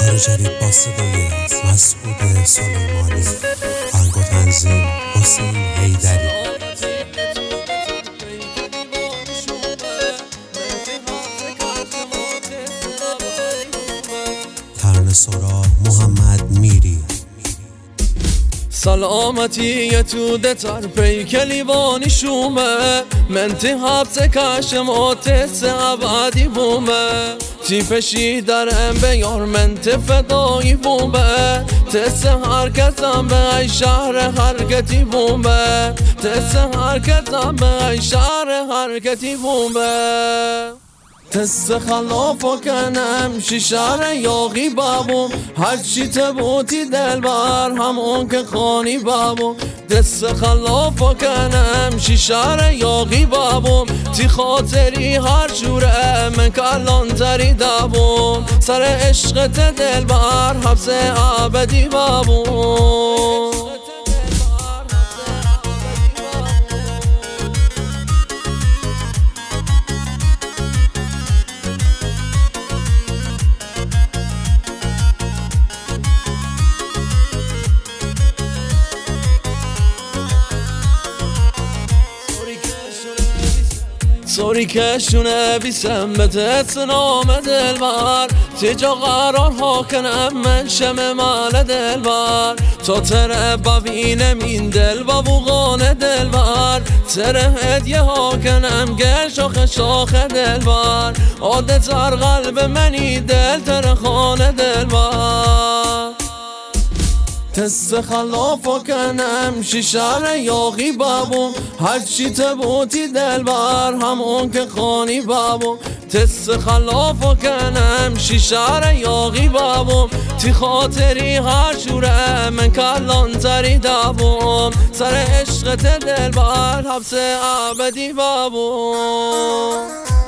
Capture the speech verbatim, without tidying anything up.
کار جدید با صدای مسعود سلیمانی، آهنگ و تنظیم حسین حیدری. ترانه سرا محمد میری. سلامتی تو دتر پیک لیوانی شومه من تی حبس کشم و تس عبادی بومه تی پشی درم بیار من تی فدایی بومه تس حرکتم به ای شهر حرکتی بومه تس حرکتم به ای شهر حرکتی بومه تس خلافو کنم شیشار یاقی بابو هرچی تبوتی دلبر همون که خانی بابو تس خلافو کنم شیشار یاقی بابو تی خاطری هر جوره من کلان تری دابو سر عشقت دلبر حبس عبدی بابو. سوری کشونه بیسم به تت نام دلبر تیجا قرار ها کنم من شم مال دلبر تا تره ببینم این دل بابوغان دلبر تره هدیه ها کنم گل شاخ شاخ دلبر عاده تر قلب منی دل تره خانه دلبر تس خلافو کنم شیشار یاقی بابو هرچی تبوتی دلبر همون که خانی بابو تس خلافو کنم شیشار یاقی بابو تی خاطری هر جوره من کلان تری دابوم سر عشقت دلبر حبس عبدی بابو.